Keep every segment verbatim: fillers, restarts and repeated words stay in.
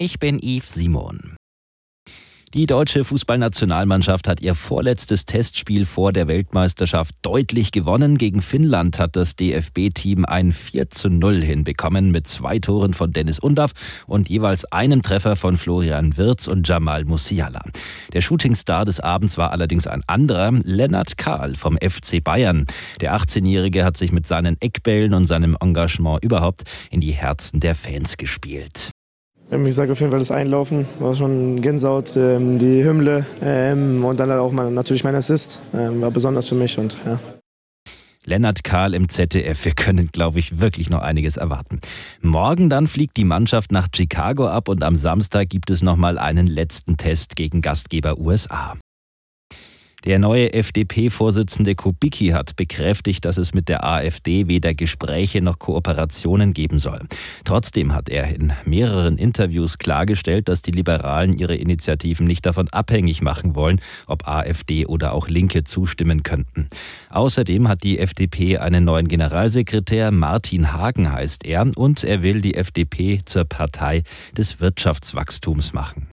Ich bin Yves Simon. Die deutsche Fußballnationalmannschaft hat ihr vorletztes Testspiel vor der Weltmeisterschaft deutlich gewonnen. Gegen Finnland hat das D F B-Team ein vier zu null hinbekommen mit zwei Toren von Dennis Undav und jeweils einem Treffer von Florian Wirtz und Jamal Musiala. Der Shootingstar des Abends war allerdings ein anderer, Lennart Kahl vom F C Bayern. Der achtzehnjährige hat sich mit seinen Eckbällen und seinem Engagement überhaupt in die Herzen der Fans gespielt. Ich sage auf jeden Fall, das Einlaufen war schon Gänsehaut, ähm, die Hymne ähm, und dann halt auch mein, natürlich mein Assist ähm, war besonders für mich. Und ja. Lennart Kahl im Z D F. Wir können, glaube ich, wirklich noch einiges erwarten. Morgen dann fliegt die Mannschaft nach Chicago ab und am Samstag gibt es nochmal einen letzten Test gegen Gastgeber U S A. Der neue F D P-Vorsitzende Kubicki hat bekräftigt, dass es mit der AfD weder Gespräche noch Kooperationen geben soll. Trotzdem hat er in mehreren Interviews klargestellt, dass die Liberalen ihre Initiativen nicht davon abhängig machen wollen, ob AfD oder auch Linke zustimmen könnten. Außerdem hat die F D P einen neuen Generalsekretär, Martin Hagen heißt er, und er will die F D P zur Partei des Wirtschaftswachstums machen.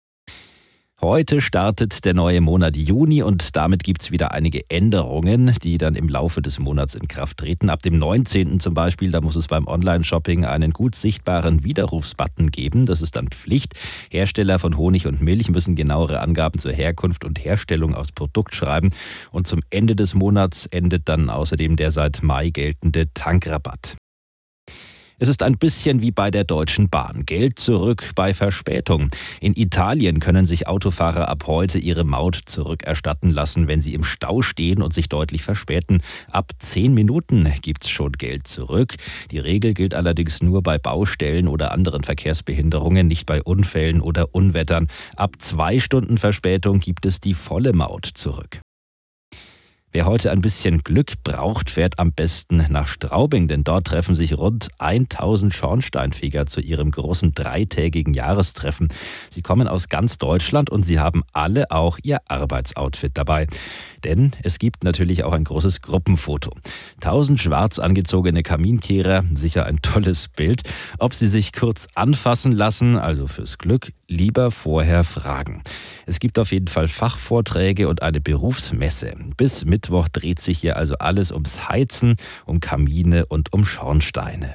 Heute startet der neue Monat Juni und damit gibt es wieder einige Änderungen, die dann im Laufe des Monats in Kraft treten. Ab dem neunzehnten zum Beispiel, da muss es beim Online-Shopping einen gut sichtbaren Widerrufsbutton geben. Das ist dann Pflicht. Hersteller von Honig und Milch müssen genauere Angaben zur Herkunft und Herstellung aufs Produkt schreiben. Und zum Ende des Monats endet dann außerdem der seit Mai geltende Tankrabatt. Es ist ein bisschen wie bei der Deutschen Bahn. Geld zurück bei Verspätung. In Italien können sich Autofahrer ab heute ihre Maut zurückerstatten lassen, wenn sie im Stau stehen und sich deutlich verspäten. Ab zehn Minuten gibt's schon Geld zurück. Die Regel gilt allerdings nur bei Baustellen oder anderen Verkehrsbehinderungen, nicht bei Unfällen oder Unwettern. Ab zwei Stunden Verspätung gibt es die volle Maut zurück. Wer heute ein bisschen Glück braucht, fährt am besten nach Straubing, denn dort treffen sich rund tausend Schornsteinfeger zu ihrem großen dreitägigen Jahrestreffen. Sie kommen aus ganz Deutschland und sie haben alle auch ihr Arbeitsoutfit dabei. Denn es gibt natürlich auch ein großes Gruppenfoto. Tausend schwarz angezogene Kaminkehrer, sicher ein tolles Bild. Ob sie sich kurz anfassen lassen, also fürs Glück, lieber vorher fragen. Es gibt auf jeden Fall Fachvorträge und eine Berufsmesse. Bis Mittwoch dreht sich hier also alles ums Heizen, um Kamine und um Schornsteine.